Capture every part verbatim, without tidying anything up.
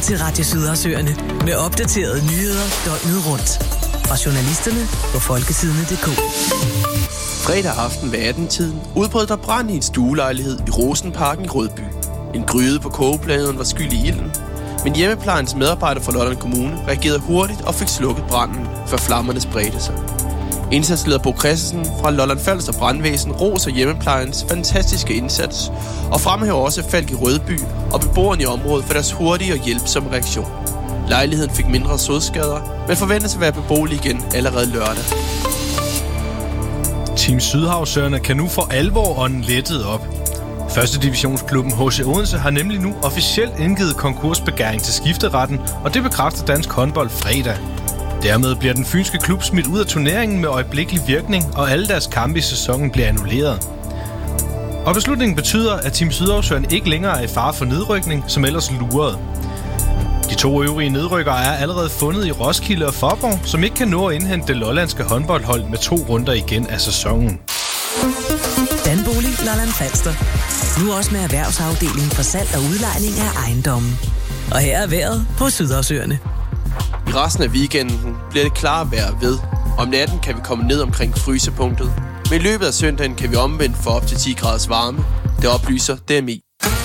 til Radio Sydersøerne med opdaterede nyheder døgnet rundt. Fra journalisterne på folkesidene punktum d k. Fredag aften ved atten-tiden udbrød der brand i en stuelejlighed i Rosenparken i Rødby. En gryde på kogepladen var skyld i ilden, men hjemmeplejens medarbejder fra Lolland Kommune reagerede hurtigt og fik slukket branden, før flammerne spredte sig. Indsatsleder Bo Christensen fra Lolland Falster Brandvæsen roser hjemmeplejens fantastiske indsats og fremhæver også Falk i Rødby og beboerne i området for deres hurtige og hjælpsomme reaktion. Lejligheden fik mindre sodskader, men forventes at være beboelig igen allerede lørdag. Team Sydhavsøerne kan nu for alvor ånden lettet op. Første divisionsklubben H C Odense har nemlig nu officielt indgivet konkursbegæring til skifteretten, og det bekræfter Dansk Håndbold fredag. Dermed bliver den fynske klub smidt ud af turneringen med øjeblikkelig virkning, og alle deres kampe i sæsonen bliver annulleret. Og beslutningen betyder, at Team Sydhavsøerne ikke længere er i fare for nedrykning, som ellers lurede. De to øvrige nedrykkere er allerede fundet i Roskilde og Faaborg, som ikke kan nå at indhente det lollandske håndboldhold med to runder igen af sæsonen. Danbolig Lolland Falster. Nu også med erhvervsafdelingen for salg og udlejning af ejendommen. Og her er vejret på Sydhavsøerne. I resten af weekenden bliver det klare vejr ved. Om natten kan vi komme ned omkring frysepunktet. Men i løbet af søndagen kan vi omvendt få op til ti graders varme. Det oplyser D M I.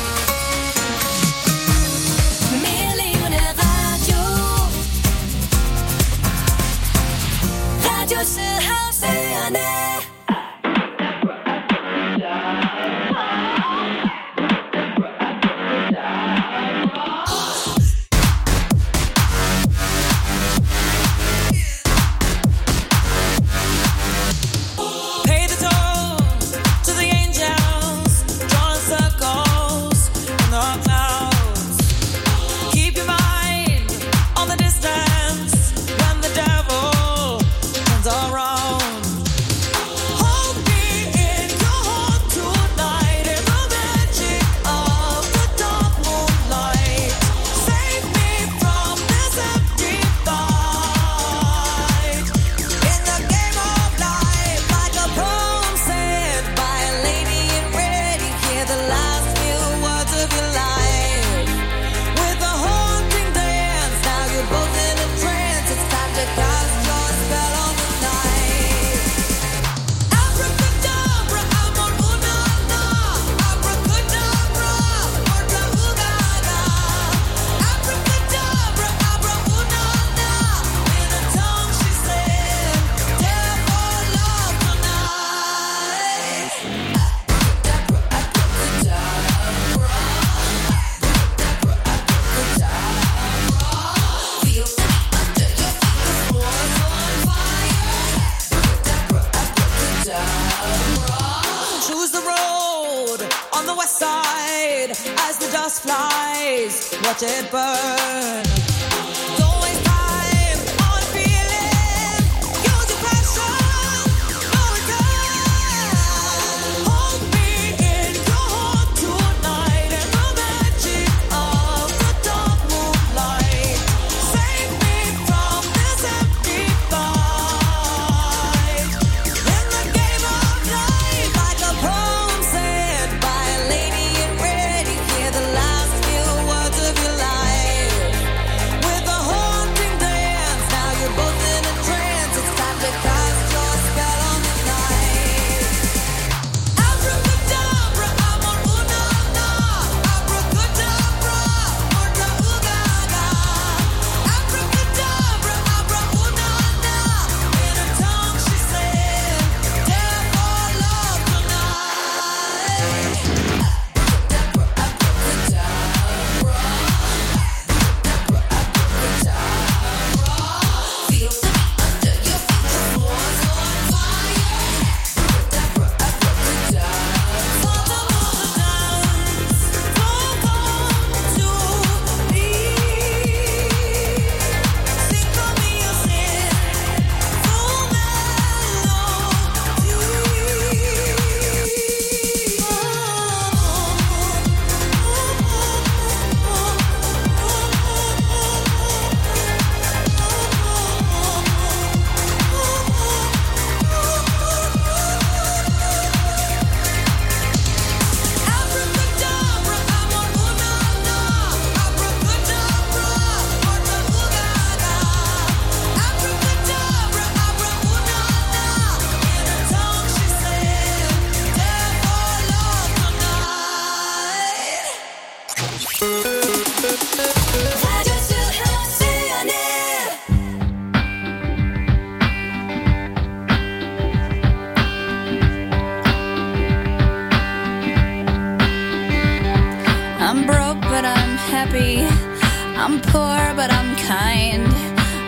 Watch it burn.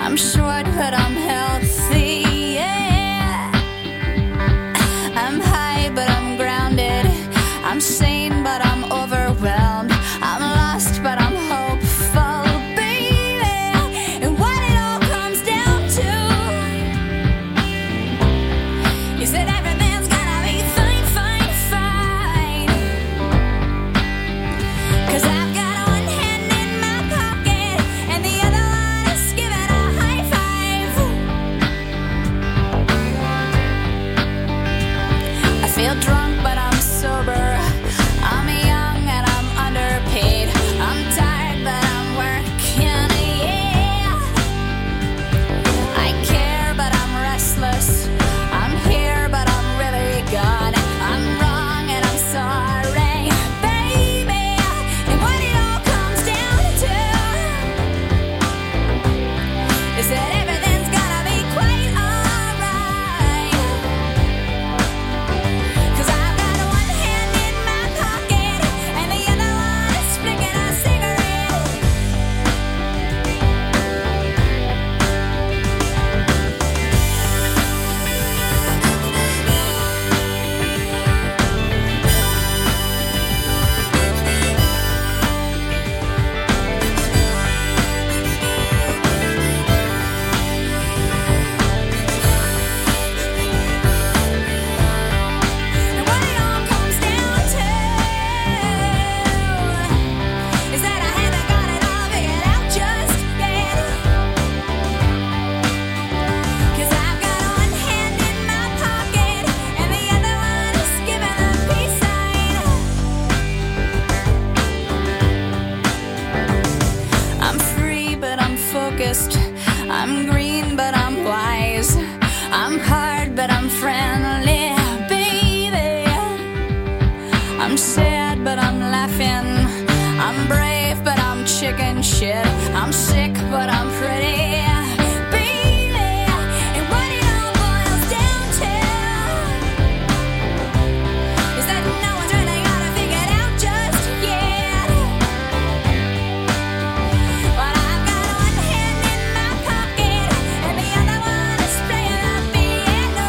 I'm short, but I'm healthy, yeah. I'm high, but I'm grounded. I'm sane, but I'm overwhelmed. I'm lost, but I'm hopeful, baby. And what it all comes down to is that everything's gonna be fine, fine, fine. 'Cause I've got one hand in my pocket and the other one is giving a high five. I feel drunk, but I'm sober. I'm young and I'm underpaid. I'm tired, but I'm working, yeah. I care, but I'm restless. I'm here, but I'm really gone. I'm wrong and I'm sorry, baby. And what it all comes down to is that everything's gonna be quite alright. 'Cause I've got one hand in my pocket and the other one is flicking a cigarette. And what it all comes down to is that I haven't got it all figured out just yet. 'Cause I've got one hand in my pocket and the other one is giving a peace sign. I'm free, but I'm focused. I'm green, but I'm wise. I'm hard, but I'm friendly, baby. I'm sad, but I'm laughing. I'm brave, but I'm chicken shit. I'm sick, but I'm pretty, baby. And what it all boils down to is that no one's really got it figured out just yet. But I've got one hand in my pocket and the other one is playing the piano.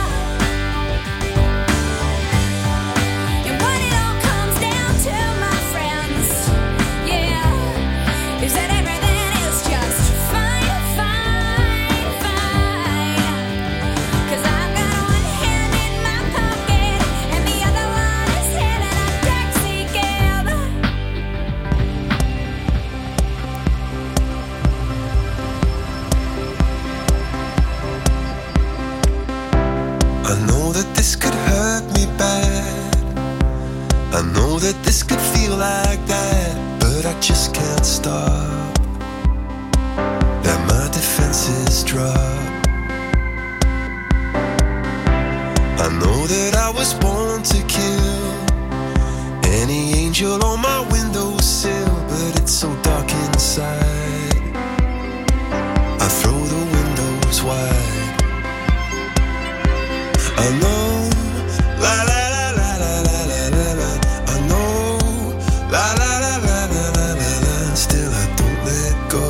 And what it all comes down to, my friends, yeah, is that everything is just fine, fine, fine. 'Cause I've got one hand in my pocket and the other one is hailing a taxi cab. I know that this could hurt me bad. I know that this could feel like that, but I just can't stop. Let my defenses drop. I know that I was born to kill any angel on my windowsill, but it's so dark inside. I throw the windows wide. I know, la la la la la la la la la. I know, la la la la la la la la. Still I don't let go.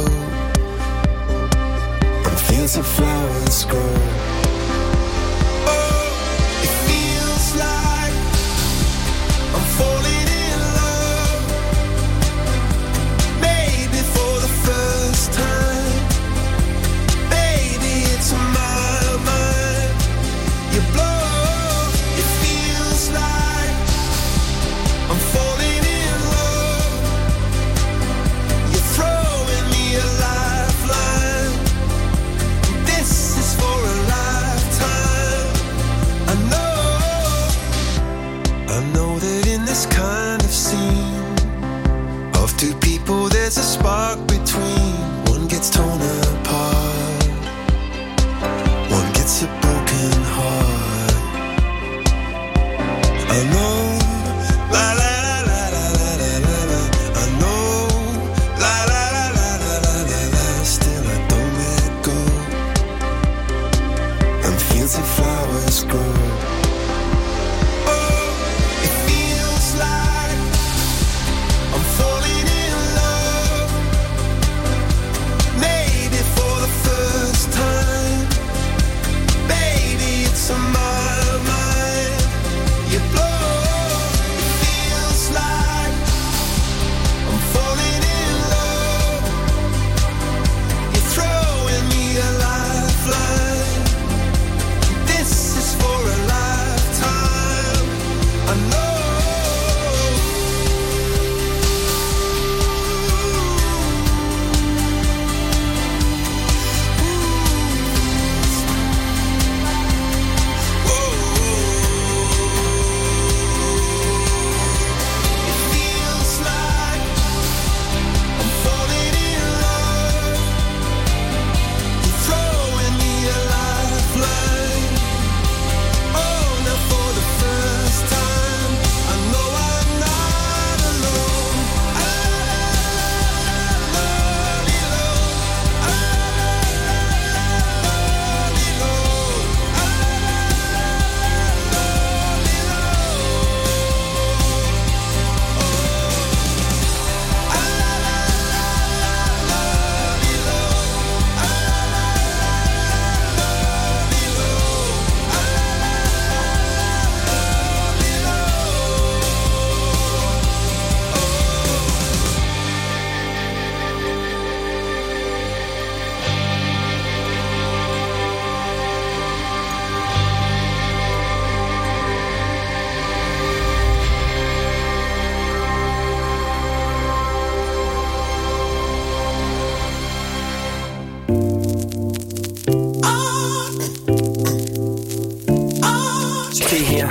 And fields of flowers grow. Oh, it feels like I'm falling in love. Maybe for the first time. Baby, it's my mind. You blow, it feels like I'm falling in love. You're throwing me a lifeline. This is for a life.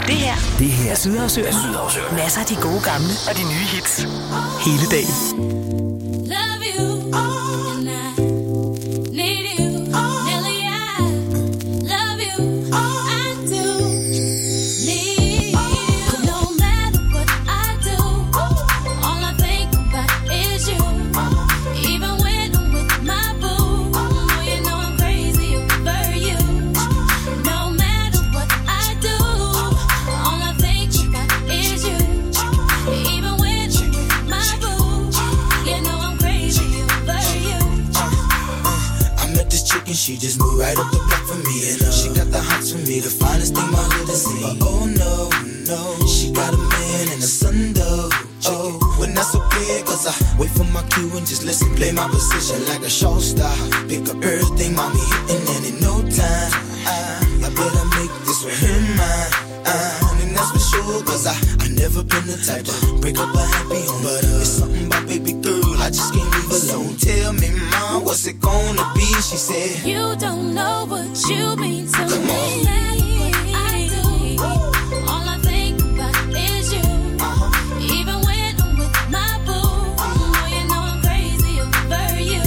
Det her, det her er Sydhavsøerne. Masser af de gode gamle og de nye hits. Hele dagen. Love you, and I need you, Nelly, I love you, I do need you. No matter what I do, all I think about is you. Even when I'm with my boo, oh, you know I'm crazy over you. No matter what I do, all I think about is you. Even when I'm with my boo, you know I'm crazy over you. I met this chick and she just moved right up the block for me. And uh, she got the hots for me, the finest thing my hood has seen. Uh, oh no, no, she got a man and a son though. Oh, when that's okay, cause I wait for my cue and just listen, play my position like a show star. Pick up everything, mommy hitting, and in no time, I, I better make this with him mine. Uh, and that's for sure, cause I, I never been the type to break up a happy home. But uh, it's something about baby girl, I just can't leave alone. Tell me, mom, what's it gonna be? She said, You don't know what you mean to Come me. on. I do. All I think about is you. Even when I'm with my boo, oh, you know I'm crazy over you.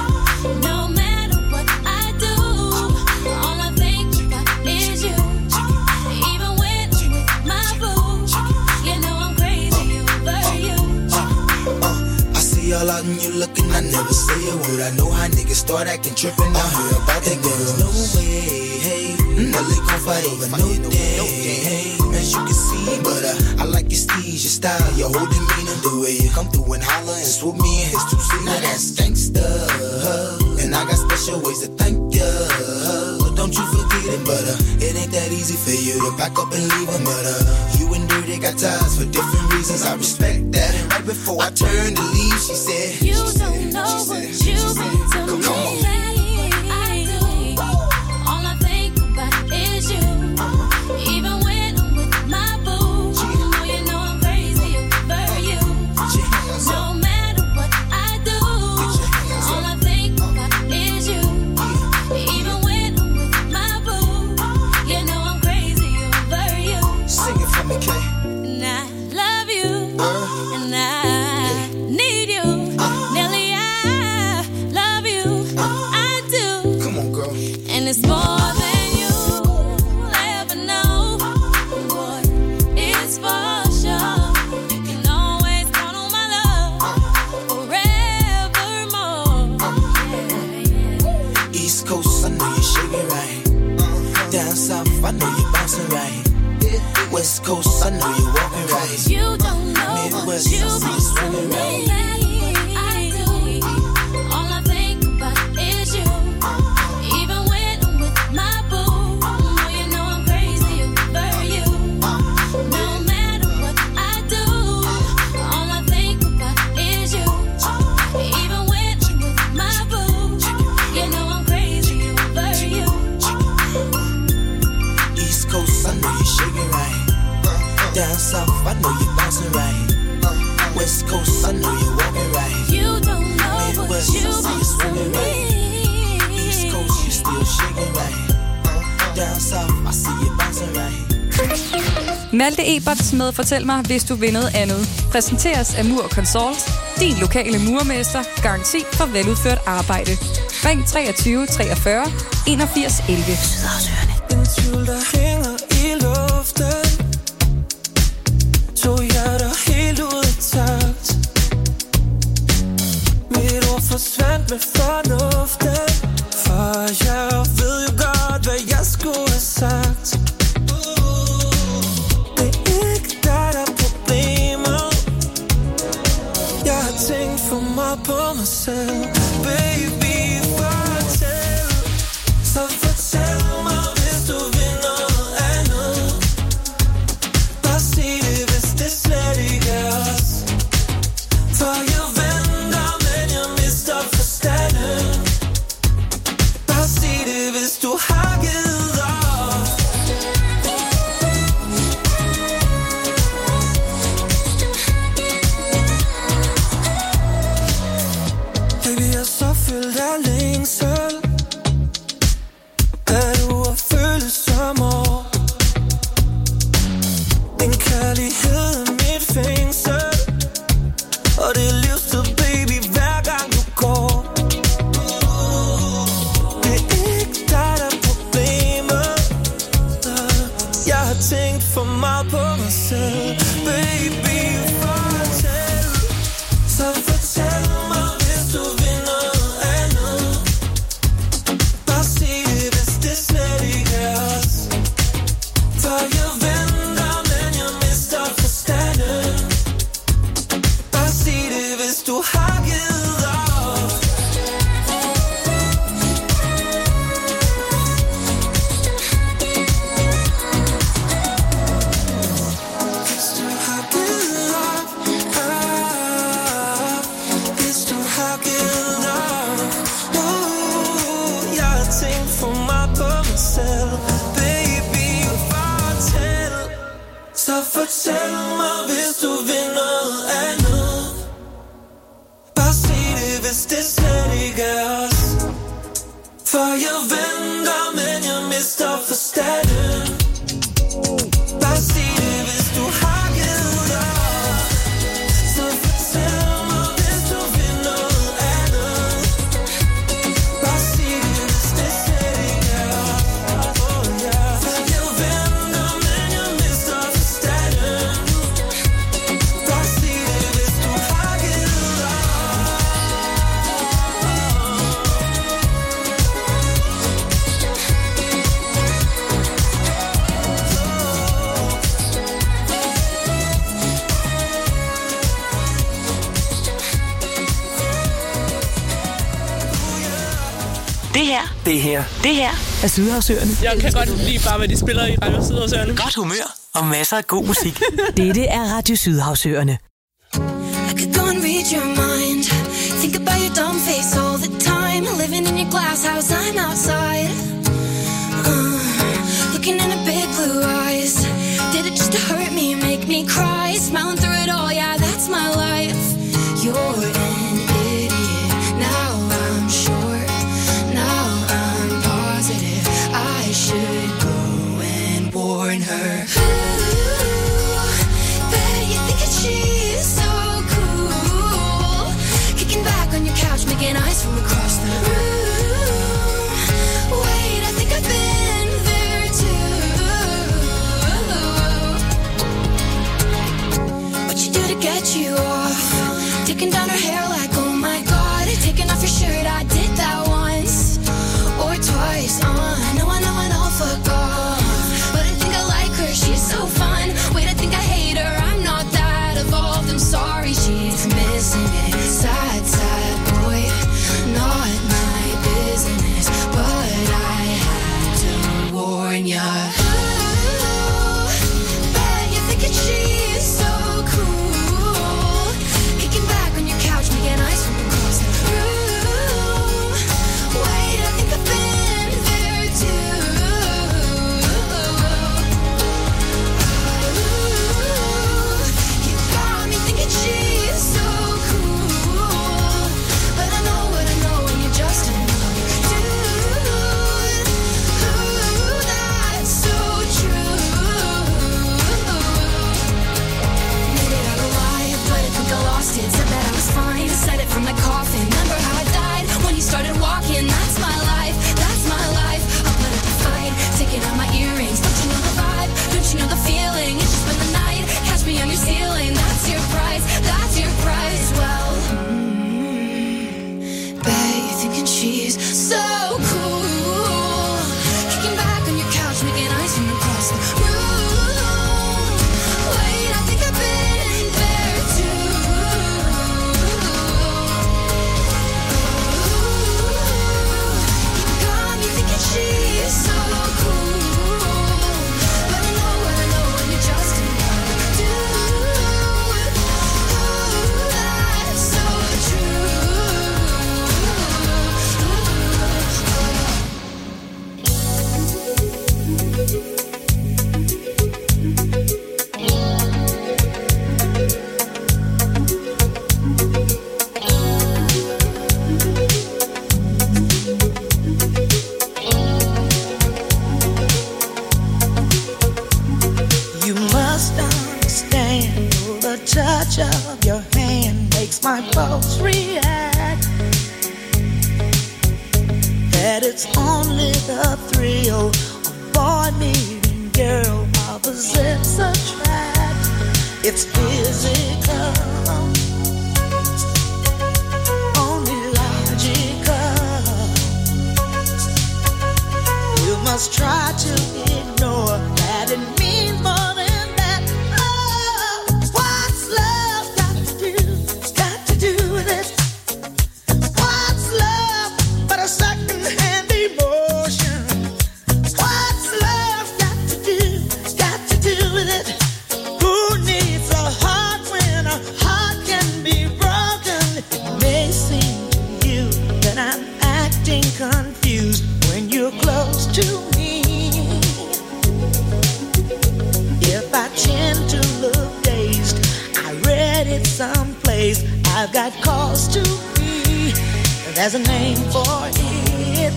No matter what I do, all I think about is you. Even when I'm with my boo, you know I'm crazy over you. uh, I see y'all out and you looking, I never say a word. I know how niggas start acting trippin'. I heard about that girl. No way, hey, Nelly gon' fight over no day, hey, as you can see. But uh, I like your steez, your style, your whole demeanor, the way you come through and holler and swoop me in his two seat. Now that's gangsta, and I got special ways to thank ya. Don't you forget it, but uh, it ain't that easy for you to back up and leave him. But uh, you and Dirty got ties for different reasons. I respect that. And right before I turned to leave, she said, You she don't said, know she what said, she you said, mean to come, me. come on. I do. All I think about is you. Even when I'm with my boo, oh, you know I'm crazy over you. No matter what I do, all I think about is you. Even when I'm with my boo, you know I'm crazy over you. Sing it for me, Kay. And I love you, and I need you, Nelly. I love you, I do, Come on, girl. and it's more than you'll ever know. Boy, it's for sure. You can always count on my love forevermore. Yeah. East Coast, I know you're shaking right. Down South, I know you're bouncing right. West Coast, I know you're walking right. You don't know what Midwest, you I see mean you to swinging me. right. I do. All I think about is you. Even when I'm with my boo, oh, you know I'm crazy over you. No matter what I do, all I think about is you. Even when I'm with my boo, you know I'm crazy over you. East Coast, I know you're shaking right. Down South, I know you're bouncing right. West Coast, I know you're walking right. You don't know what Midwest, I you see you mean to swinging right. East me. Coast, you still shaking right. Down South, I see you bouncing right. Malte Eberts med Fortæl mig, hvis du vil noget andet. Præsenteres af Mur Consult. Din lokale murermester. Garanti for veludført arbejde. Ring treogtyve treogfyrre enogfirs elleve. En tvivl, der hænger i luften. To hjerter helt ud af takt. Mit ord forsvandt med fornuften. For jeg ved jo godt, hvad jeg skulle have sagt. Det er ikke dig, der er problemet. Jeg har tænkt for meget på mig selv. Baby, fortæl. Så fortæl mig, hvis du vil noget andet. Bare sig det, hvis det slet ikke er os. For jeg venter, men jeg mister forstanden. Bare sig det, hvis du har givet op. Baby, jeg er så fyldt af længsel. Er du at føle som år? meget på mig selv. Baby, fortæl, så fortæl mig, hvis du vil noget andet. Bare sig det, hvis det slet ikke er os. For jeg venter, men jeg mister forstanden. Bare sig det, hvis du har givet op. Hvis du har givet op, ah, hvis du har givet op. Uh, jeg har tænkt for meget på mig selv. Baby, fortæl, så fortæl mig, hvis du vil noget andet. Bare sig det, hvis det slet ikke er os. For jeg venter, men jeg mister forstanden. Bare sig det, hvis du har givet op. Så fortæl mig, hvis du vil noget andet. Bare sig det, hvis det slet ikke er os. Oh, yeah. For jeg venter, men jeg mister forstanden. Bare sig det, hvis du har givet op. Det her, det her, det her er Sydhavsøerne. Jeg kan godt lide bare, hvad de spiller i Radio Sydhavsøerne. Godt humør og masser af god musik. Dette er Radio Sydhavsøerne. I could go and read your mind. Think about your dumb face all the time. Living in your glass house, I'm outside. Uh, looking in her big blue eyes. Did it just to hurt me, make me cry? Smiling through it all, yeah, that's my life. You're an idiot. Now I'm sure. Now I'm positive. I should go and warn her. Ooh, bet you think that she's so cool. Kicking back on your couch, making eyes from across the room. Wait, I think I've been there too. What you do to get you off? Taking down her hair like, oh my god. Taking off your shirt, I did that once or twice. Uh, no, I know, I know, fuck off. But I think I like her, she's so fun. Wait, I think I hate her, I'm not that evolved. I'm sorry, she's missing it. Sad, sad boy, not my business. But I had to warn ya. Ooh, bet you're thinking she's so cool. Kicking back on your couch, making eyes from across the room. Wait, I think I've been there too. Ooh, you got me thinking she's so cool. But I know what I know, and you're just another dude. Ooh, that's so true. Made it out alive, but I think I lost it. Said that I was fine, said it from the coffin. Remember how I died when you started walking? That's my life, that's my life. I'll put up a fight, taking out my earrings. Don't you know the vibe? Don't you know the feeling? It's just been the night. Catch me on your ceiling. That's your price, that's your price. Well, mm, bet you're thinking she's so cool. Kicking back on your couch, making eyes from across the room. Wait, I think I've been there too. You got me thinking she's so cool. But I know what I know, and you're just another dude. Ooh, that's so true. You must understand the touch of your hand makes my pulse react. That it's only the thrill of boy meeting girl while opposites attract. It's physical, only logical. You must try to ignore that it means more than that. Oh, what's love got to do? Got to do with it. What's love but a second-hand emotion? What's love got to do? Got to do with it. Who needs a heart when a heart can be broken? It may seem to you that I'm acting confused when you're close to me. If I tend to look dazed, I read it someplace. I've got cause to be. There's a name for it.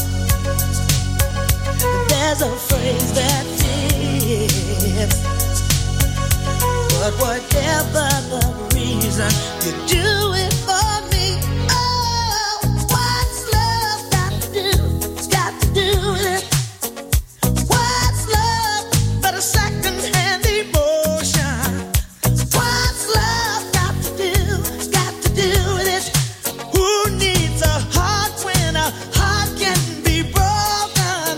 There's a phrase that fits. But whatever the reason, you do it for me. Oh, what's love got to do? Got to do with it. What's love but a second-hand emotion? What's love got to do? Got to do with it. Who needs a heart when a heart can be broken?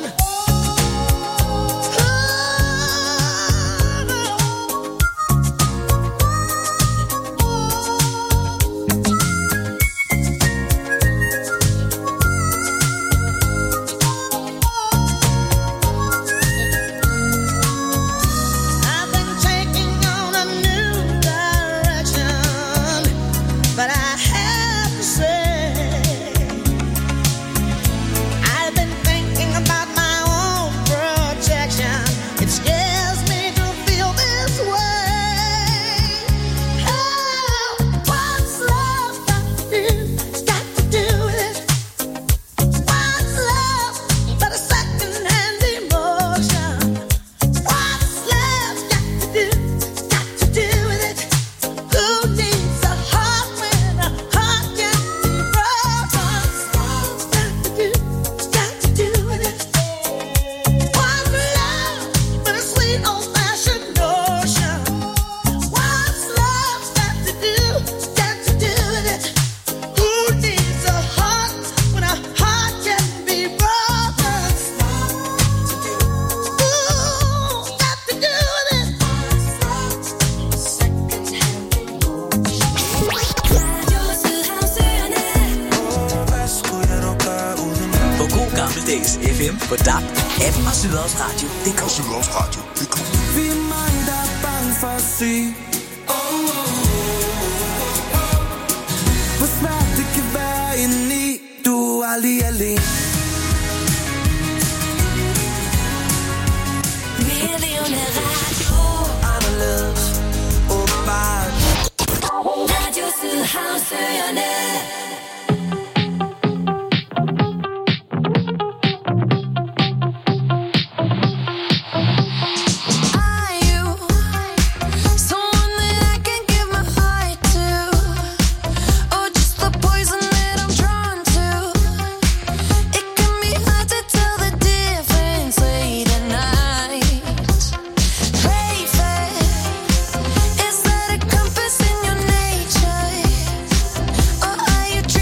I've been taking on a new direction, but I have to say, I've been thinking about my own protection. It scares me to feel this way. Oh, what's love got to do? Got to do with it. What's love but a second-hand emotion? What's love got to do? Got to do with it. Who needs a heart when a heart can be broken? Got to do, got to do with it. What's love but a sweet old-fashioned notion? What's love got to do? Got to do with it. Who needs a heart when a heart can be broken? Ooh, got to do with it. På god gammeldags F M, på D A B, appen og Sydhavsradio punktum d k. Sydhavsradio punktum d k. Vi er mange, der er bange for at sige, hvor svært det kan være indeni. Du er aldrig alene. Anderledes, åbenbart. Radio Sydhavsøerne. Are you someone that I can give my heart to, or just the poison that I'm drawn to? It can be hard to tell the difference late at night. Play fair, is that a compass in your nature, or are you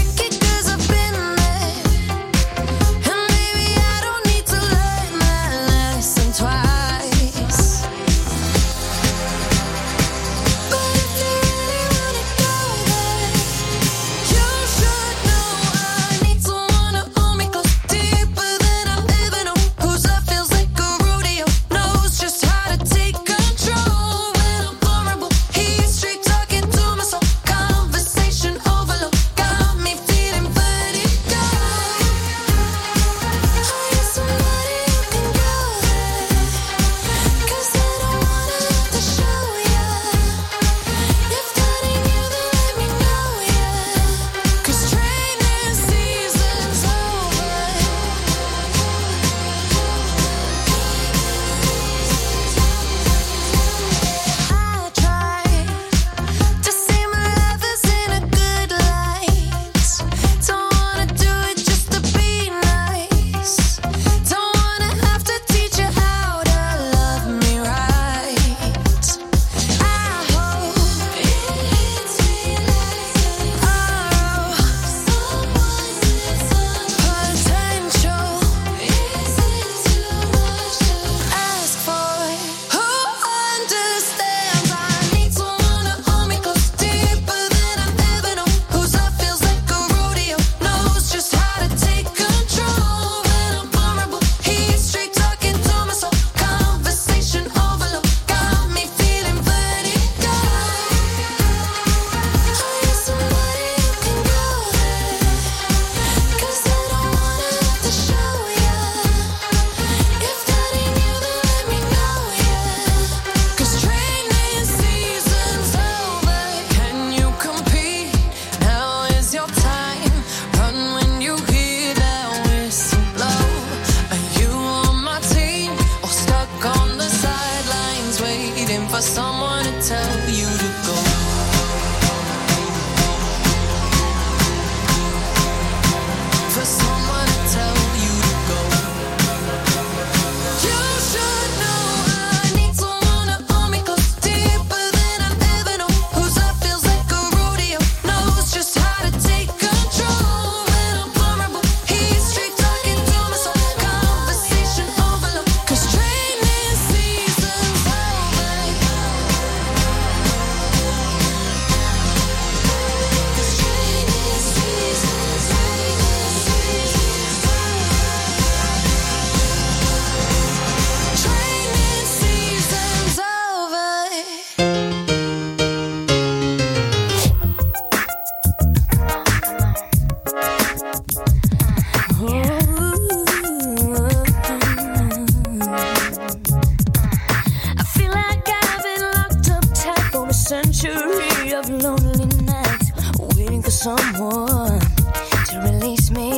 someone to release me.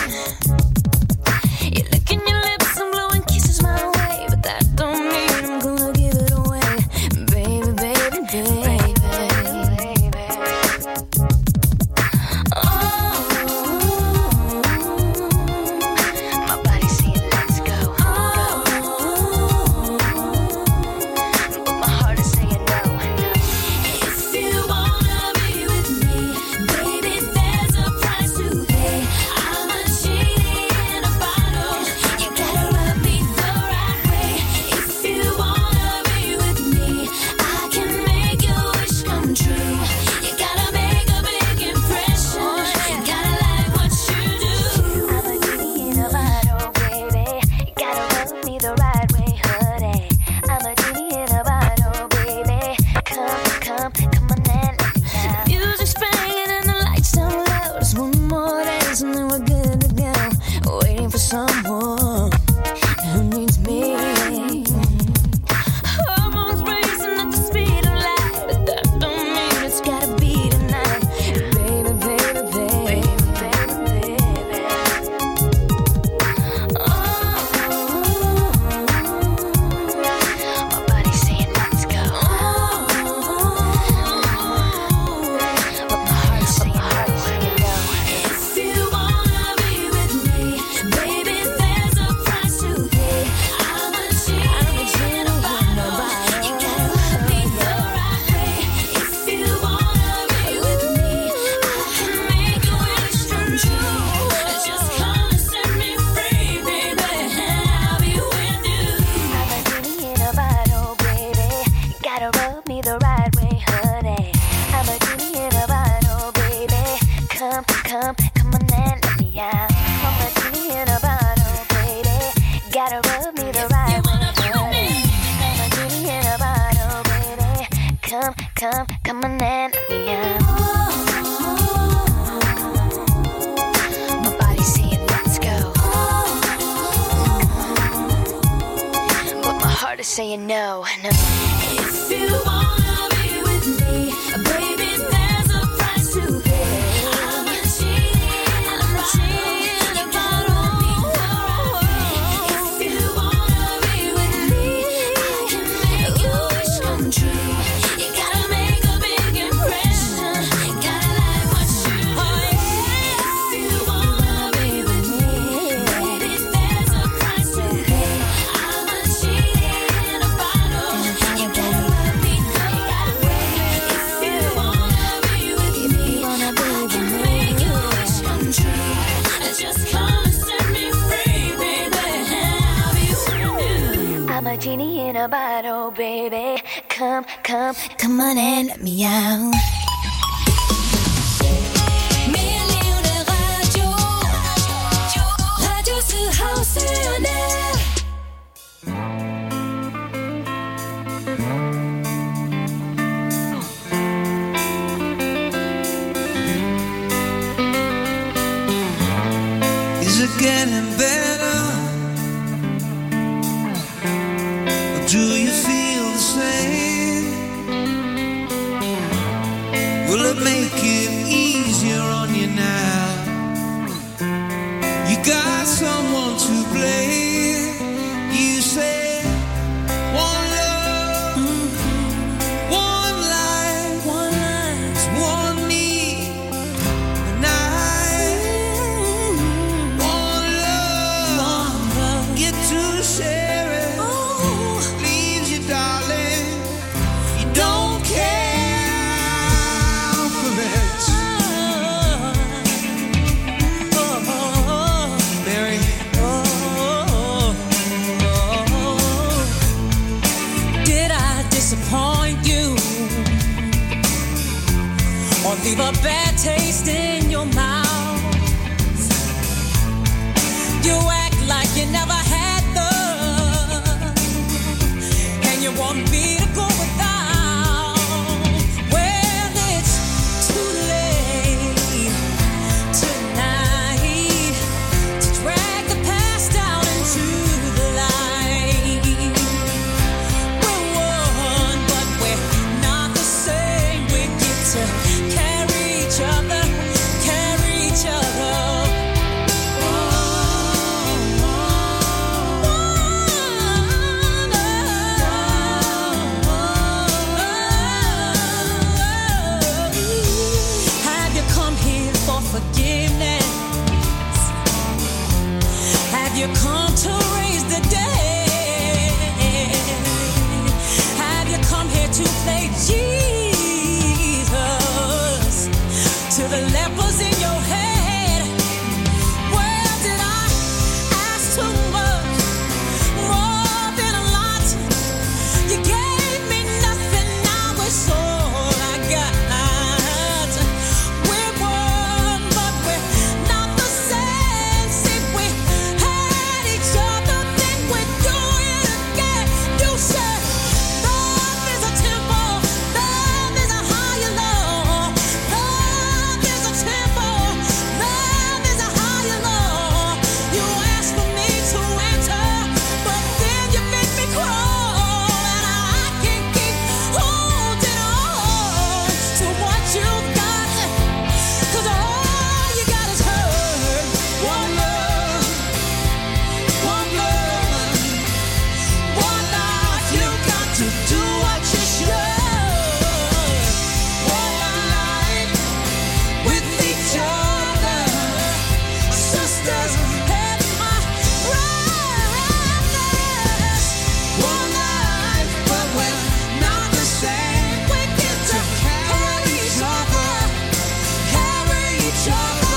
You're licking your lips and blowing kisses my way, but that don't mean I'm gonna give it away, baby, baby, baby. Someone who needs me. Hormones racing at the speed of light, but that don't mean it's gotta be tonight, baby, baby, baby, baby, baby. Oh, my body's saying let's go. Oh, but my heart's saying no. If you wanna be with me, baby, there's a price to pay. I'm a genie in a bottle. You gotta love me the right way. If you wanna be with me, I can make your wish come true. Just come and set me free, baby, and I'll be with you. I'm a genie in a bottle, baby. You gotta rub me the right way, honey. I'm a genie in a bottle, baby. Come, come, come on and let me out. I'm a genie in a bottle, baby. Gotta rub me the right way, honey. I'm a genie in a bottle, baby. Come, come, come on and let me out. My body's saying let's go, but my heart is saying no, no. If you wanna be with me, baby, there's a price to pay. I'm a genie, I'm a genie in a bottle. If you wanna be with me, I can make your wish come true. You gotta make a big impression. Gotta like what you do. If you wanna be with me, baby, there's a price to pay. I'm a genie in a bottle. You gotta love me the right way. If you wanna be with me, I can make your wish come true. Just come and set me free, baby, and I'll be with you. I'm a genie in a bottle, baby. Come, come, come on and let me out. Millioner Radio, Radio Sydhavsøerne. Is it getting better? Or do you feel the same? Will it make it easier on you now? You got someone to blame. You say one love, one life, one life, one need, and I one love, get to share it. Leaves you, darling. You don't care for it. Mary. Did I disappoint you or leave a bad taste in your mouth? You act like you never had love, and you want me to go without. Well, it's too late tonight to drag the past out into the light. We're one, but we're not the same. We get to carry each other Have you come to raise the dead? Have you come here to play Jesus to the lepers in your head? Well, did I ask too much? More than a lot. You gave me nothing, now it's all I got. We're one, but we're not the same. See, we had each other, then we do it again. You said love is a temple, love is a higher law. Love is a temple, love is a higher law. You asked for me to enter, but then you made me crawl, and I can't keep holding on to what you got, 'cause all you got is hurt. One love, one love, one life. You got to do what you should. One life with each other, sisters and my brothers. One life, but we're not the same. We get to carry each other, carry each other.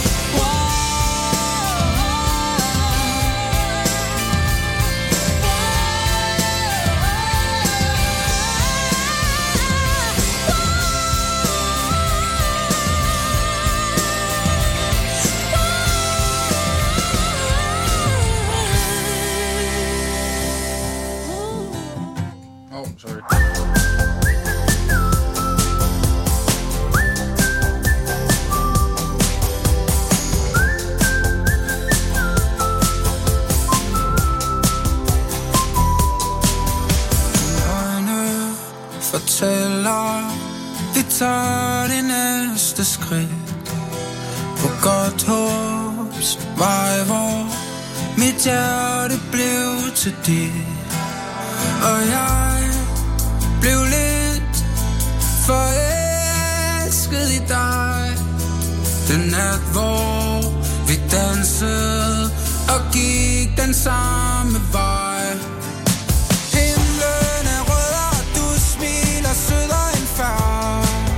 Oh, sorry. Øjne fortæller, vi tager det næste skridt på godt håbs vej, hvor mit hjerte blev til dit, og jeg blev lidt forelsket i dig. Den nat, hvor vi dansede og gik den samme vej. Himlen er rød, og du smiler sødere end før.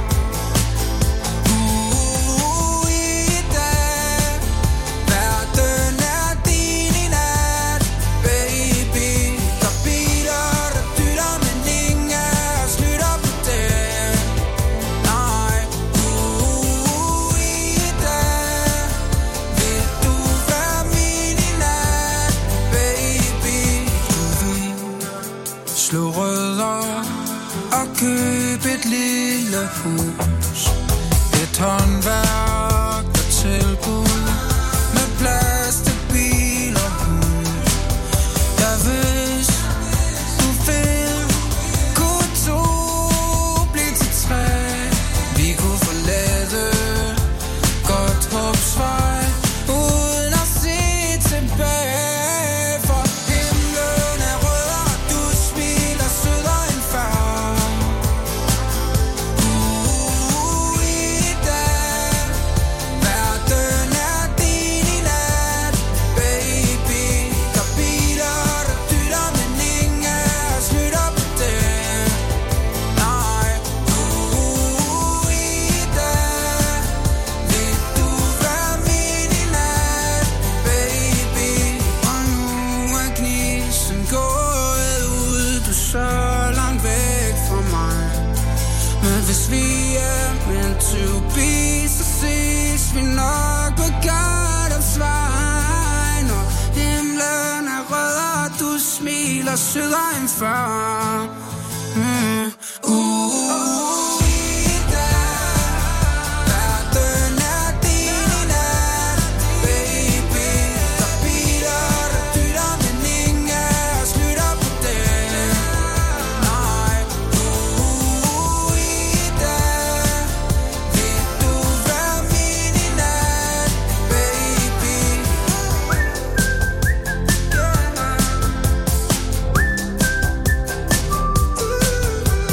Uh, i dag, verden er din i nat, baby. Der biler, der dytter, men ingen af os lytter på det. Nej, uh, i dag, vil du være min i nat, baby. Du vil slå rødder og købe et lille hus, et håndværk og tilbud med plads til bil og hund. Ja, hvis du vil, kunne to blive til tre. Vi kunne forlade godt håbsvej uden at se tilbage. For himlen er rød, og du smiler sødere end før. Uh, i dag, verden er din i nat, baby. Der biler, der dytter, men ingen af os lytter på det. Nej, uh, i dag, vil du være min i nat, baby. Og nu er gnisten gået ud, du er så langt væk fra mig. Men hvis vi er meant to be, så ses vi nok på Gardopsvej. Når himlen er rød, og du smiler sødere end før. Mm. Uh, i dag, verden er din i nat, baby. Der biler, der dytter, men ingen af os lytter på det. Nej, uh, i dag, vil du være min i nat, baby. Uh.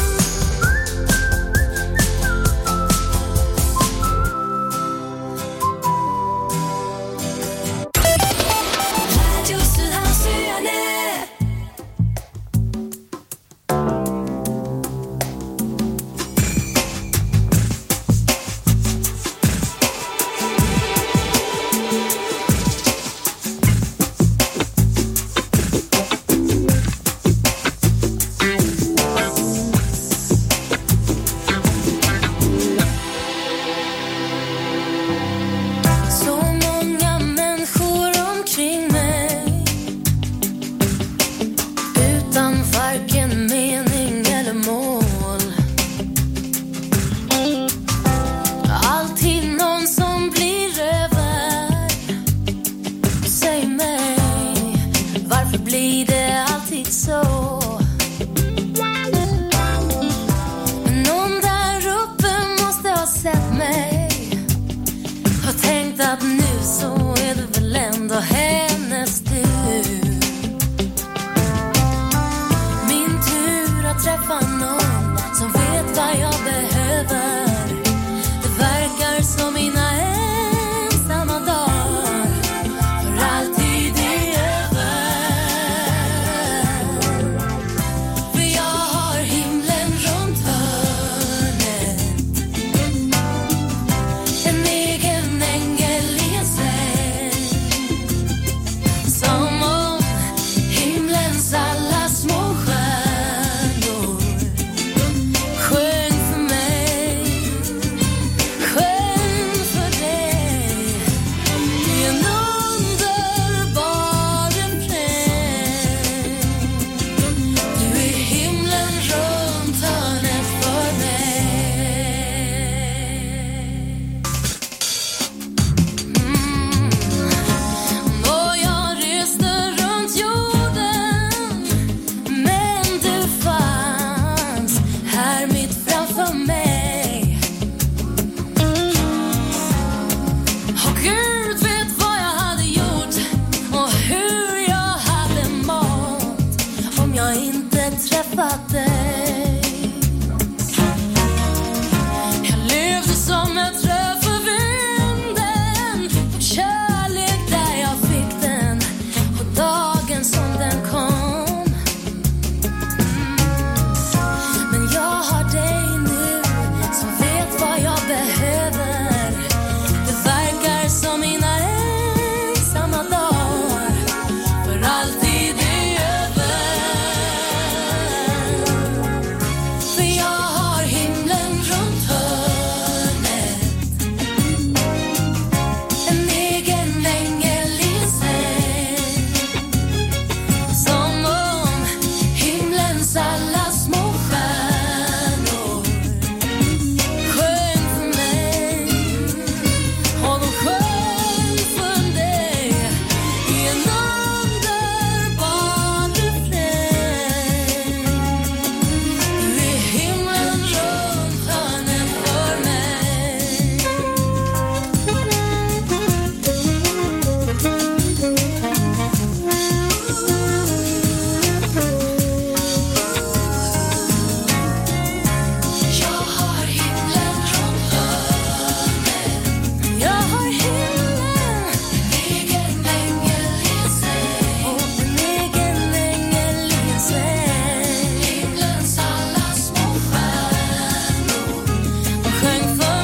träffat dig. Jag levde som jag träffade vinden, kärlek där jag fick den, och dagen som den kom. Men jag har dig nu som vet vad jag behöver. Det verkar som mina ensamma dagar för alltid är över. För jag har himlen runt hörnet, en egen ängel i en säng, som om himlens alla små stjärnor sjöng för mig. Och de sjöng för dig i en underbar refräng. Du är himlen runt hörnet för mig. Jag har himlen runt hörnet. Jag har himlen, egen ängel i en säng, och en egen ängel i en säng. Himlens alla små stjärnor sjöng för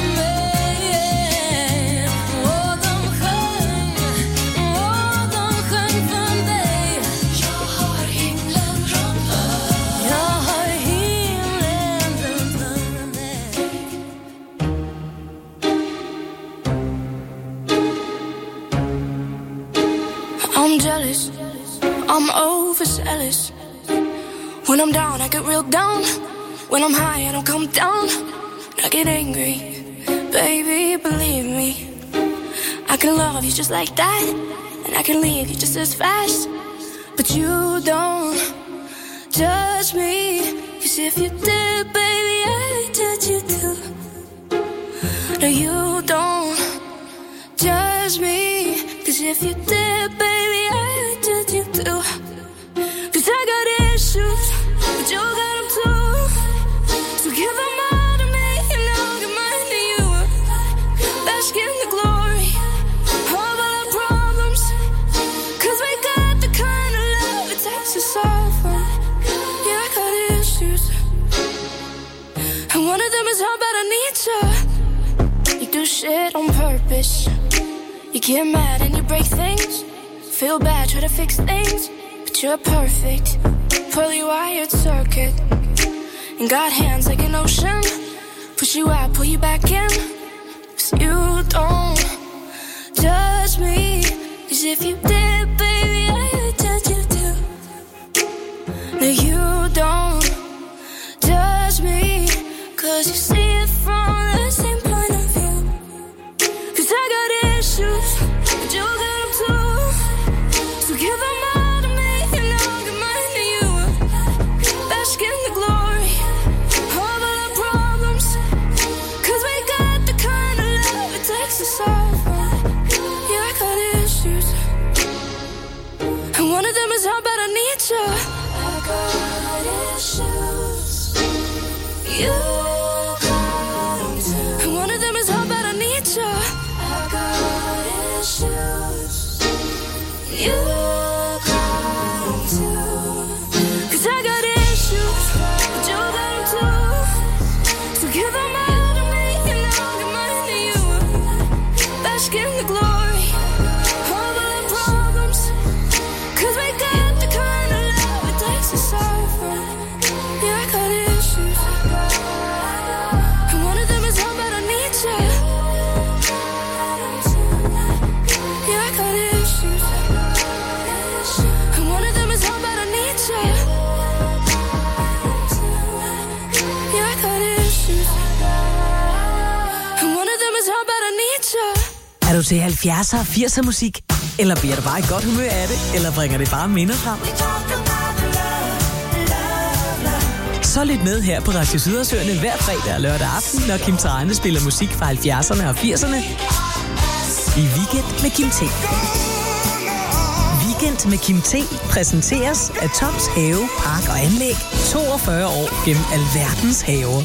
mig, och de sjöng, och de sjöng för dig. Jag har himlen runt hörnet. Jag har himlen runt hörnet. I'm jealous, I'm overzealous. When I'm down, I get real down. When I'm high, I don't come down. I get angry, baby, believe me. I can love you just like that, and I can leave you just as fast. But you don't judge me, 'cause if you did, baby, I'd judge you too. No, you don't judge me, 'cause if you did, baby, I'd judge you too. 'Cause I got issues, but you got them too. So give them all to me, and I'll give mine to you. Bask in the glory of all our problems, 'cause we got the kind of love it takes to solve them. Yeah, I got issues, and one of them is how bad I need you. You do shit on purpose. You get mad and you break things. Feel bad, try to fix things. But you're perfect, poorly wired circuit. And got hands like an ocean. Push you out, pull you back in. 'Cause you don't judge me, 'cause if you did, baby, I'd judge you too. No, you don't judge me, 'cause you see it from the same point of view. 'Cause I got issues, but you got them too. So give them all to me, and I'll give mine to you. Bask in the glory of all our problems, 'cause we got the kind of love it takes to solve them. Yeah, I got issues, and one of them is how bad I need you. I got issues, you got them too. And one of them is how bad I need you. I got issues, you got them too. 'Cause I got issues, but you got them too. So give them all to me, and I'll give mine to you. Bask in the glory of all our problems, 'cause we got the kind of love it takes to solve them. Yeah, I got issues, and one of them is how bad I need you. Yeah, I got issues, and one of them is how bad I need you. Yeah, I got issues, and one of them is how bad I need you. Er du til halvfjerdser og firser musik? Eller bliver du bare i godt humør af det? Eller bringer det bare minder frem? Så lyt med her på Radio Sydersøerne hver fredag og lørdag aften, når Kim Thrane spiller musik fra halvfjerdserne og firserne i Weekend med Kim T. Weekend med Kim T. præsenteres af Toms Have, Park og Anlæg. toogfyrre år gennem alverdens haver.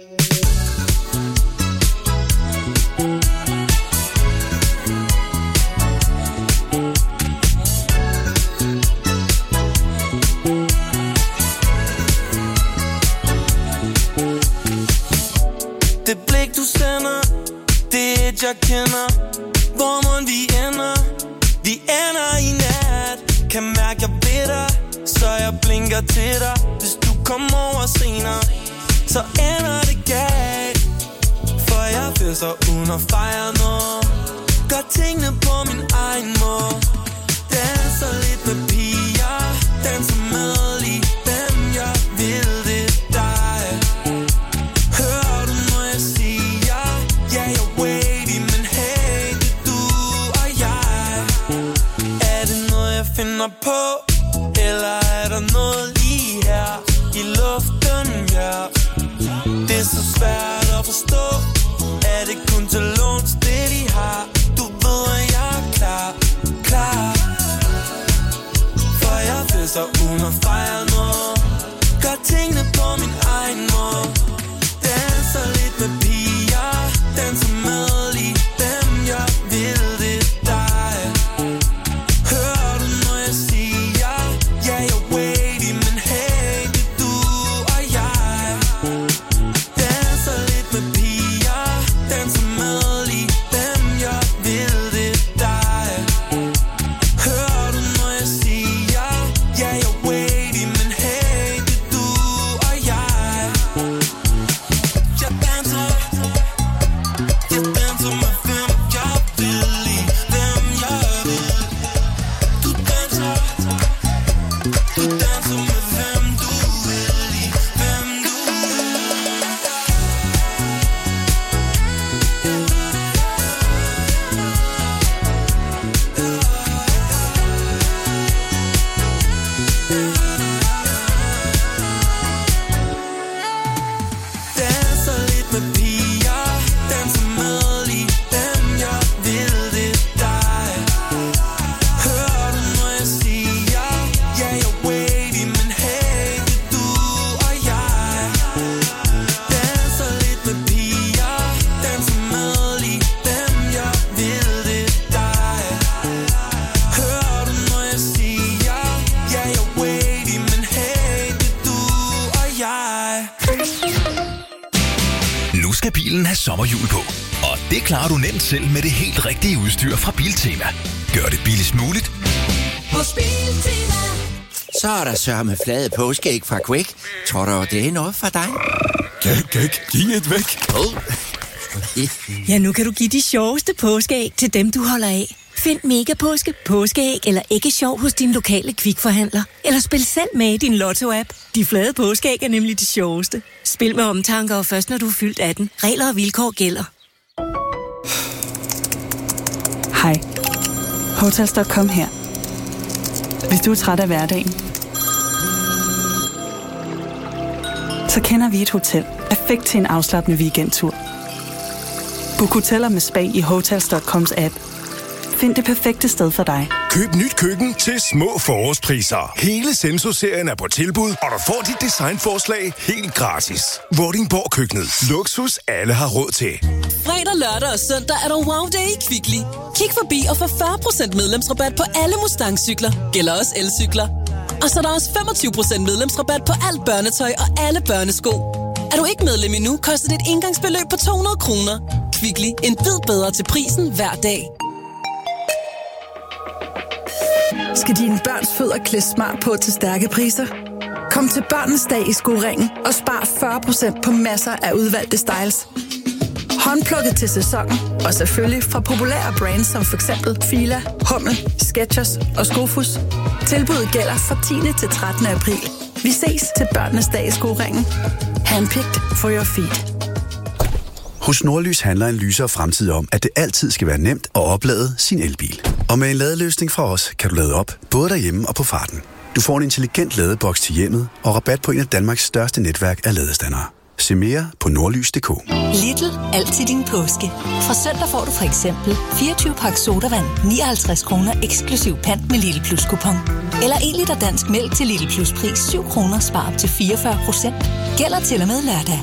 Det blik du sender, det er et jeg kender. Hvor må vi ender? Vi ender i nat. Kan mærke jeg ved dig, så jeg blinker til dig. Hvis du kommer over senere, så ender det galt. For jeg fester uden at fejre noget. Gør tingene på min egen måde. Danser lidt med piger, danser med lige dem jeg vil, det er dig. Hører du når jeg siger, ja jeg er wavy, men hey det er du og jeg. Er det noget jeg finder på, eller er der noget lige her i luften, ja. Det er så svært at forstå. Er det kun til låns, det de har? Du ved at jeg er klar, klar. For jeg fester uden at fejre noget. Gør tingene på min egen måde. Danser lidt med piger, danser med lige dem jeg vil, det er dig. Hører du når jeg siger, ja jeg er wavy, men hey det er du og jeg. Danser lidt med piger, danser med lige dem jeg vil, det er dig. Hører du når jeg siger, ja jeg er wavy, men hey det er du og jeg. Jeg danser, jeg danser med hvem jeg vil, lige hvem jeg vil. Du danser, du danser med hvem du vil, lige hvem du vil. Danser lidt med piger, danser med lige dem jeg vil, det er dig. Hører du når jeg siger, ja jeg er wavy, men hey det er du og jeg. Danser lidt med piger, danser med lige dem jeg vil, det er dig. Hører du når jeg siger, ja jeg er wavy, men hey det er du og jeg. Nu skal bilen have sommerhjul på, og det klarer du nemt selv med det helt rigtige udstyr fra Biltema. Gør det billigst muligt. Hos Biltema. Så er der sørme flade påskeæg fra Quick. Tror du, det er noget for dig? Gæk, gæk, giv et væk. Ja, nu kan du give de sjoveste påskeæg til dem, du holder af. Find Mega Påske, påskeæg eller æggesjov hos din lokale Kvikforhandler. Eller spil selv med i din Lotto-app. De flade påskeæg er nemlig de sjoveste. Spil med omtanke og først når du er fyldt atten. Regler og vilkår gælder. Hej. Hotels punktum com her. Hvis du er træt af hverdagen, så kender vi et hotel perfekt til en afslappende weekendtur. Book hoteller med spa i Hotels punktum coms app. Find det perfekte sted for dig. Køb nyt køkken til små forårspriser. Hele Senso-serien er på tilbud, og du får dit designforslag helt gratis. Vordingborg Køkkenet. Luksus alle har råd til. Fredag, lørdag og søndag er der wow day i Kvickly. Kig forbi og få fyrre procent medlemsrabat på alle Mustang-cykler. Gælder også elcykler. Og så er der også femogtyve procent medlemsrabat på alt børnetøj og alle børnesko. Er du ikke medlem endnu, koster det et engangsbeløb på to hundrede kroner. Kvickly. En bid bedre til prisen hver dag. Skal dine børns fødder klædes smart på til stærke priser? Kom til Børnenes Dag i Skoringen og spar fyrre procent på masser af udvalgte styles. Håndplukket til sæsonen, og selvfølgelig fra populære brands som for eksempel Fila, Hummel, Skechers og Skofus. Tilbuddet gælder fra tiende til trettende april. Vi ses til Børnenes Dag i Skoringen. Handpicked for your feet. Hos Nordlys handler en lysere fremtid om, at det altid skal være nemt at oplade sin elbil. Og med en ladeløsning fra os, kan du lade op, både derhjemme og på farten. Du får en intelligent ladeboks til hjemmet og rabat på en af Danmarks største netværk af ladestandere. Se mere på nordlys punktum d k. Lidl. Altid din påske. Fra søndag får du for eksempel fireogtyve pakke sodavand, nioghalvtreds kroner eksklusiv pant med Lidl Plus kupon. Eller en liter dansk mælk til Lidl Plus pris syv kroner, spar op til fireogfyrre procent. Gælder til og med lørdag.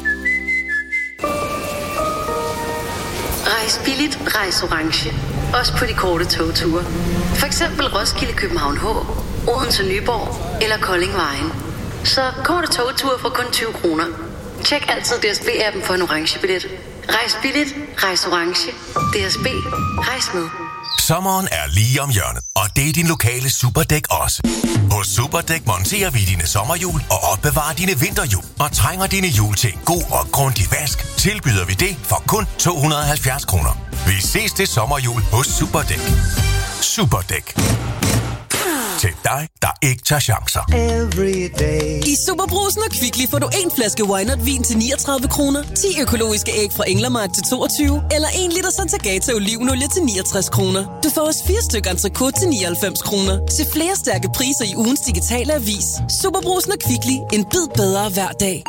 Rejs billigt, rejs orange. Også på de korte togture. For eksempel Roskilde, København H, Odense, Nyborg eller Kolding Vejen. Så korte togture for kun tyve kroner. Tjek altid D S B-appen for en orange billet. Rejs billigt, rejs orange. D S B, rejs med. Sommeren er lige om hjørnet, og det er din lokale Superdæk også. Hos Superdæk monterer vi dine sommerhjul og opbevarer dine vinterhjul. Og trænger dine hjul til en god og grundig vask, tilbyder vi det for kun to hundrede og halvfjerds kroner. Vi ses til sommerhjul hos Superdæk. Superdæk. Til dig, der ikke tager chancer. I Superbrusen og Kvickly får du en flaske Wynert vin til niogtredive kroner, ti økologiske æg fra Englermark til toogtyve, eller en liter Santagata olivenolie til niogtres kroner. Du får også fire stykker entrecôte til nioghalvfems kroner. Se flere stærke priser i ugens digitale avis. Superbrusen og Kvickly. En bid bedre hver dag.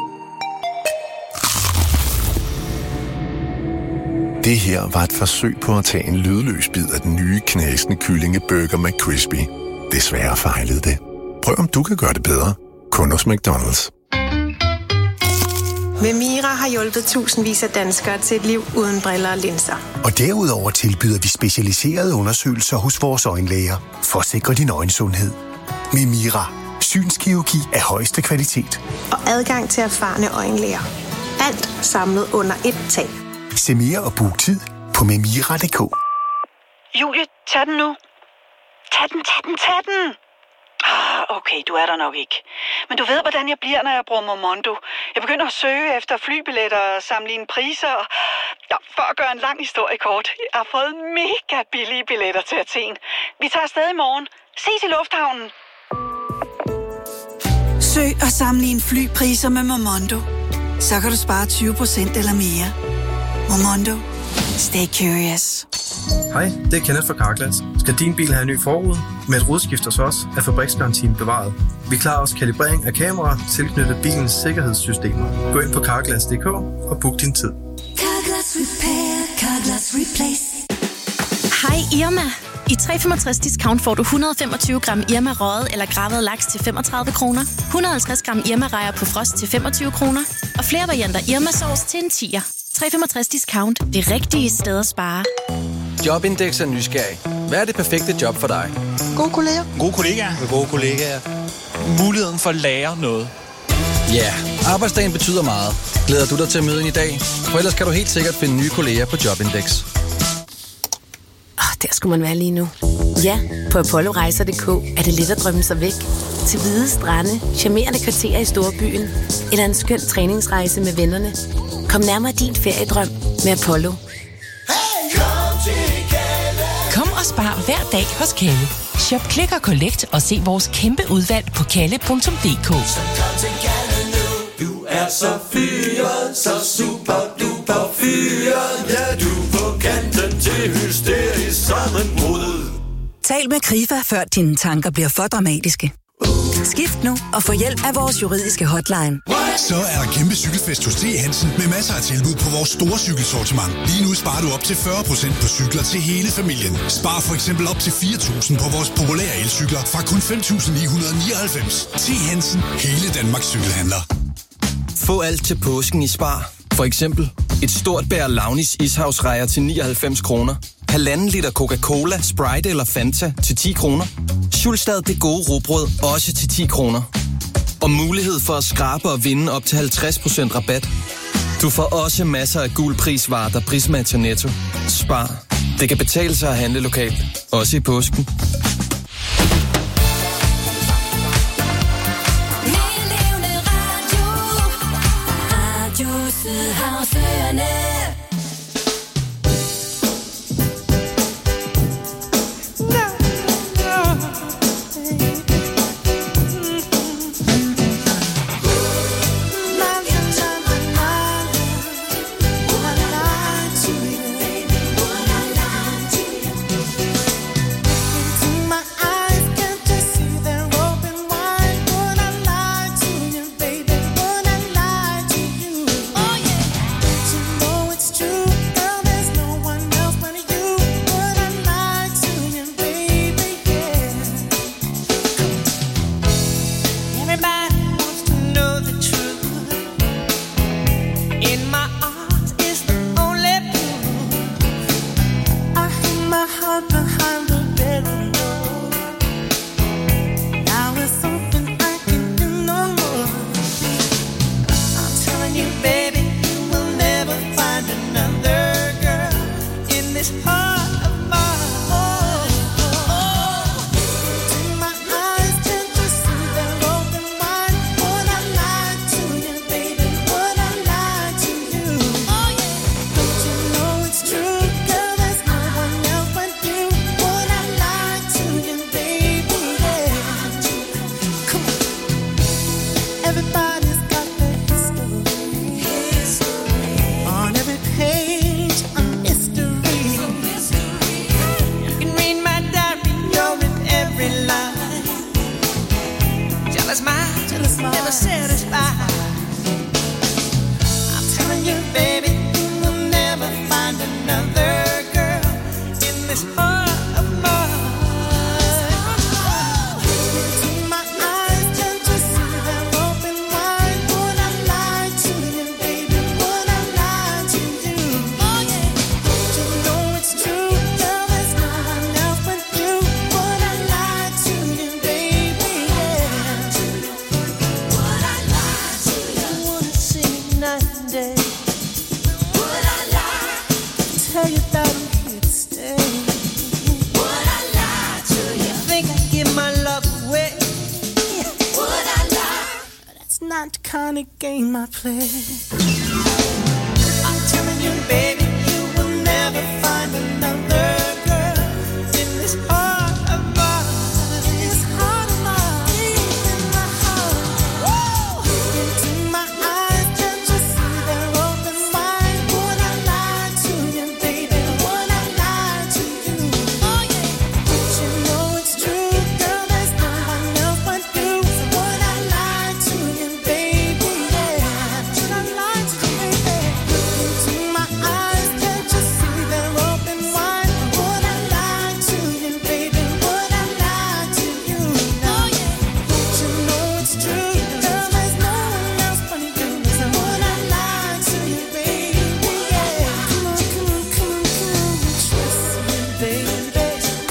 Det her var et forsøg på at tage en lydløs bid af den nye knasende kyllingeburger McCrispy. Desværre fejlede det. Prøv om du kan gøre det bedre. Kun hos McDonald's. Memira har hjulpet tusindvis af danskere til et liv uden briller og linser. Og derudover tilbyder vi specialiserede undersøgelser hos vores øjenlæger for at sikre din øjensundhed. Memira. Synskirurgi af højeste kvalitet. Og adgang til erfarne øjenlæger. Alt samlet under et tag. Se mere og book tid på memira punktum d k. Julie, tag den nu. Tag den, tag den, tag den! Ah, okay, du er der nok ikke. Men du ved, hvordan jeg bliver, når jeg bruger Momondo. Jeg begynder at søge efter flybilletter og sammenligne priser. Ja, for at gøre en lang historie kort. Jeg har fået mega billige billetter til Athen. Vi tager afsted i morgen. Ses i lufthavnen. Søg og sammenligne flypriser med Momondo. Så kan du spare tyve procent eller mere. Momondo. Stay curious. Hej, det er Kenneth fra Carglass. Skal din bil have en ny forrude? Med et rodskift hos os er fabriksgarantien bevaret. Vi klarer også kalibrering af kameraer tilknyttet bilens sikkerhedssystemer. Gå ind på carglass punktum d k og book din tid. Carglass Repair, Carglass Replace. Hej Irma. I tre komma femogtres discount får du et hundrede og femogtyve gram Irma røget eller gravet laks til femogtredive kroner, et hundrede og halvtreds gram Irma rejer på frost til femogtyve kroner og flere varianter Irma sauce til en tier. tre komma femogtres discount. Det rigtige sted at spare. Jobindex er nysgerrig. Hvad er det perfekte job for dig? God kolleger. Gode kollegaer. Gode kollegaer. Muligheden for at lære noget. Ja, yeah, arbejdsdagen betyder meget. Glæder du dig til at møde ind i dag? For ellers kan du helt sikkert finde nye kolleger på Jobindex. Oh, der skulle man være lige nu. Ja, på apollo rejser punktum d k er det let at drømme sig væk. Til hvide strande, charmerende kvarterer i storbyen eller en skøn træningsrejse med vennerne. Kom nærmere din feriedrøm med Apollo. Kom og spar hver dag hos Kalle. Shop Click og Collect og se vores kæmpe udvalg på kalle punktum d k. Du er så fyret, så super duper fyret. Ja, du er på kanten til hysterisk sammenbrud. Tal med Krifa, før dine tanker bliver for dramatiske. Skift nu og få hjælp af vores juridiske hotline. Så er der kæmpe cykelfest hos T. Hansen med masser af tilbud på vores store cykelsortiment. Lige nu sparer du op til fyrre procent på cykler til hele familien. Spar for eksempel op til fire tusind på vores populære elcykler fra kun fem tusind ni hundrede og nioghalvfems. T. Hansen. Hele Danmarks cykelhandler. Få alt til påsken i Spar. For eksempel et stort bær Launis ishavsrejer til nioghalvfems kroner. Halvanden liter Coca-Cola, Sprite eller Fanta til ti kroner. Schulstad det gode rugbrød også til ti kroner. Og mulighed for at skrabe og vinde op til halvtreds procent rabat. Du får også masser af gul prisvarer, der prismatcher Netto. Spar. Det kan betale sig at handle lokalt. Også i påsken. never satisfied. I'm telling you, baby, you will never find another girl in this heart of mine. My eyes tend to see them open wide. Would I lie to you, baby? Would I lie to you? Oh yeah. Don't you know it's true? Girl, there's no one else but you. Would I lie to you, baby? Yeah. Would I lie to you? I wanna see you night and day. Would I lie? Tell you that I'm here to stay. Would I lie to you? Think I give my love away? Would I lie? That's not the kind of game I play. I'm telling you, baby, you will never find another girl in this heart of mine. This heart of mine, deep in my heart. Woo! Into my eyes, can't you see they're open wide? Would I lie to you, baby? Would I lie to you? Oh yeah. Don't you know it's true, girl? There's no one else but you. So would I lie to you, baby? Yeah. Would I lie to you, baby? Into my eyes, can't you see they're open wide? Would I lie to you, baby? Would I lie to you? Oh yeah. Don't you know it's true, girl? There's no one else but you. So would I lie to you, baby? Yeah. Come on, come on, come on, come on. Trust me, baby.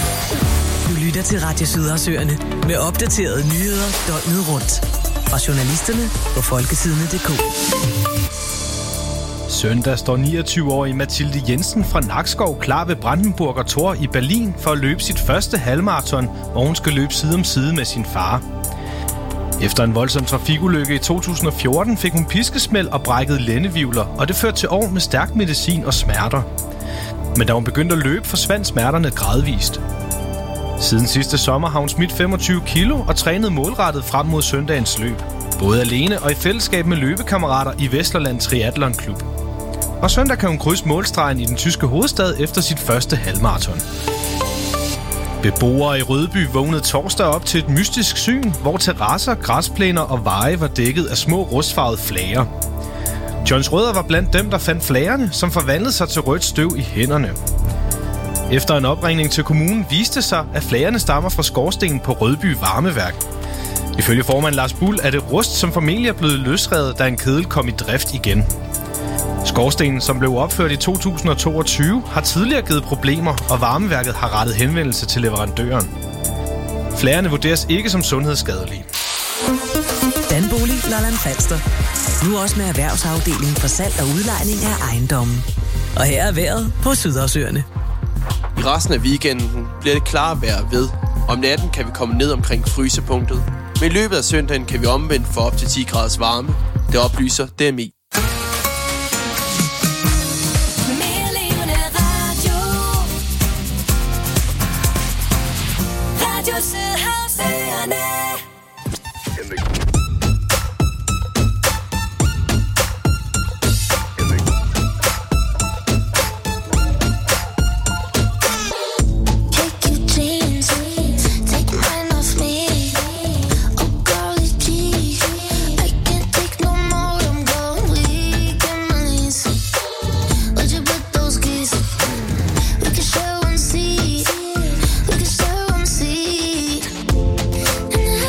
Du lytter til Radio Sydersøerne med opdaterede nyheder døgnet rundt. Fra journalisterne på folkesidene punktum d k. Søndag står niogtyve-årige Mathilde Jensen fra Nakskov klar ved Brandenburger Tor i Berlin for at løbe sit første halvmarathon, hvor hun skal løbe side om side med sin far. Efter en voldsom trafikulykke i to tusind og fjorten fik hun piskesmæld og brækkede lændevivler, og det førte til år med stærk medicin og smerter. Men da hun begyndte at løbe, forsvandt smerterne gradvist. Siden sidste sommer har hun smidt femogtyve kilo og trænet målrettet frem mod søndagens løb. Både alene og i fællesskab med løbekammerater i Vesterland Triathlon Klub. Og søndag kan hun krydse målstregen i den tyske hovedstad efter sit første halvmarathon. Beboere i Rødby vågnede torsdag op til et mystisk syn, hvor terrasser, græsplæner og veje var dækket af små rustfarvede flager. Johns Rødder var blandt dem, der fandt flagerne, som forvandlede sig til rødt støv i hænderne. Efter en opringning til kommunen viste sig, at flagerne stammer fra skorstenen på Rødby Varmeværk. Ifølge formand Lars Bull er det rust, som formentlig er blevet løsrevet, da en kedel kom i drift igen. Skorstenen, som blev opført i to tusind og toogtyve, har tidligere givet problemer, og varmeværket har rettet henvendelse til leverandøren. Flagerne vurderes ikke som sundhedsskadelige. Danbolig Lolland Falster. Nu også med erhvervsafdelingen for salg og udlejning af ejendommen. Og her er vejret på Sydersøerne. I resten af weekenden bliver det klare vejr ved. Om natten kan vi komme ned omkring frysepunktet. Men i løbet af søndagen kan vi omvendt få op til ti graders varme. Det oplyser D M I. And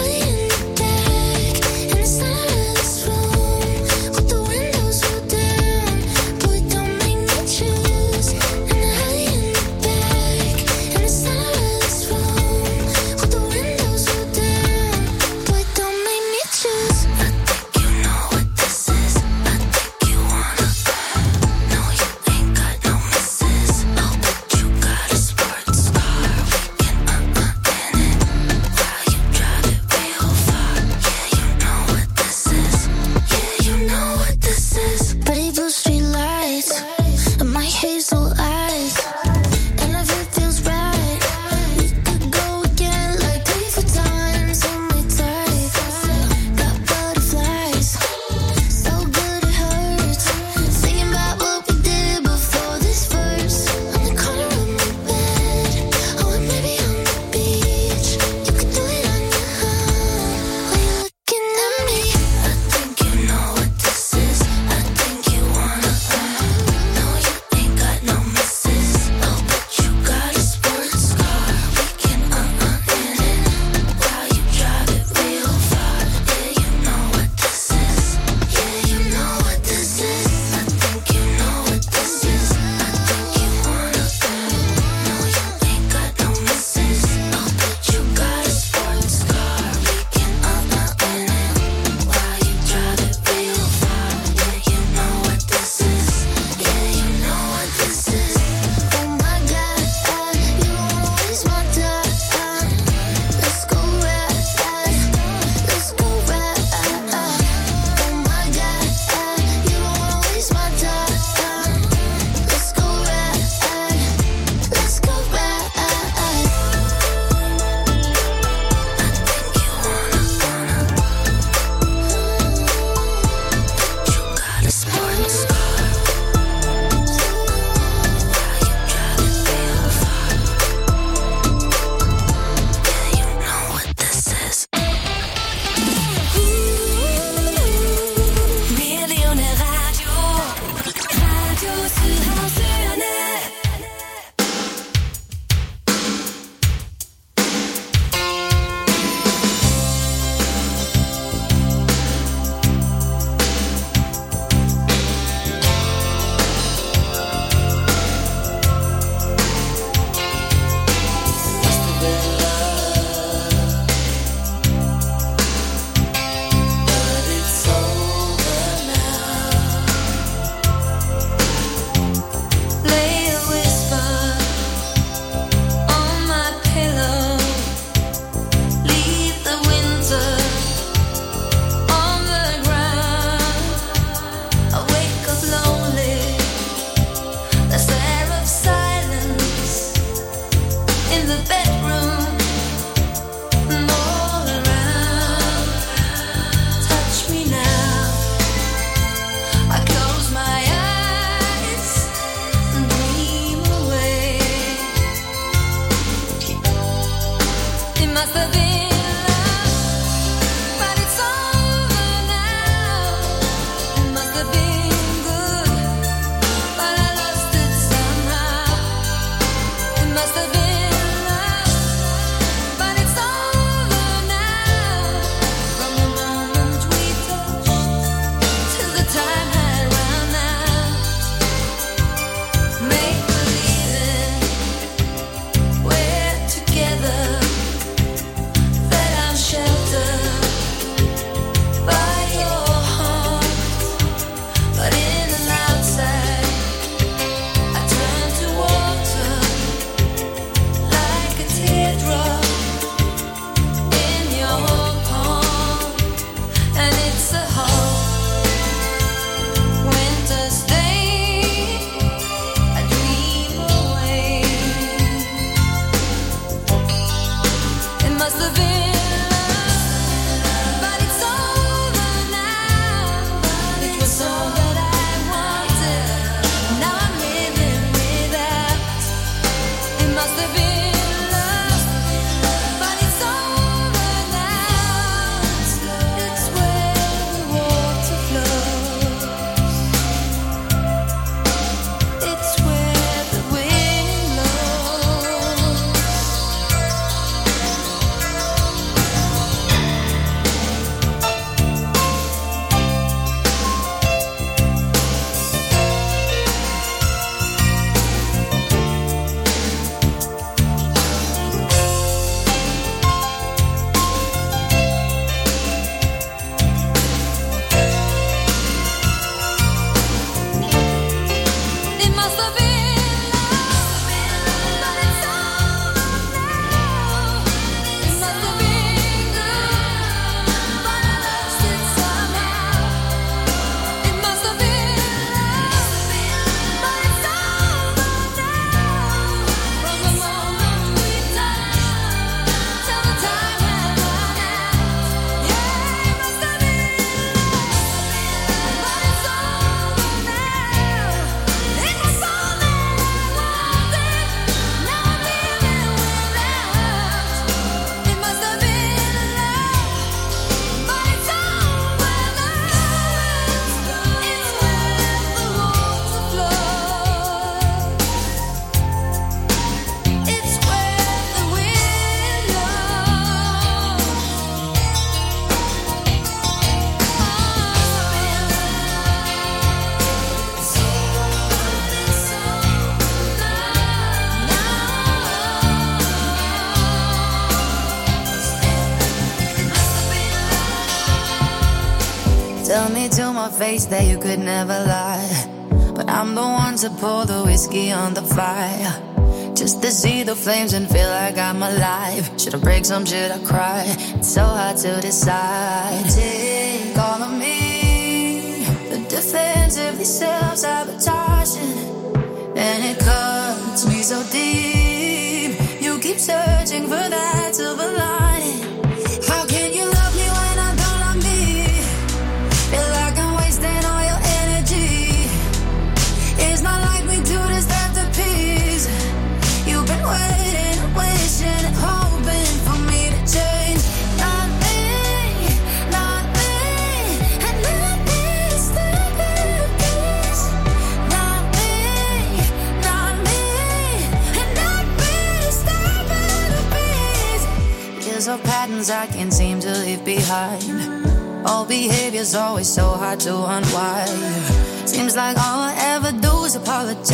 Tell me to my face that you could never lie, but I'm the one to pour the whiskey on the fire, just to see the flames and feel like I'm alive. Should I break some, should I cry? It's so hard to decide. Take all of me, the defensively self-sabotaging, and it cuts me so deep. You keep searching for that silver lining. How can you love me when I don't love me? Feel like I'm wasting all your energy. It's not like we do this after peace. You've been waiting, wishing and hoping for me to change. Not me, not me, and not this to be peace. Not me, not me, and not this to be peace. Just so patterns I can't seem to leave behind. All behavior's always so hard to unwind. Seems like all I ever do is apologize.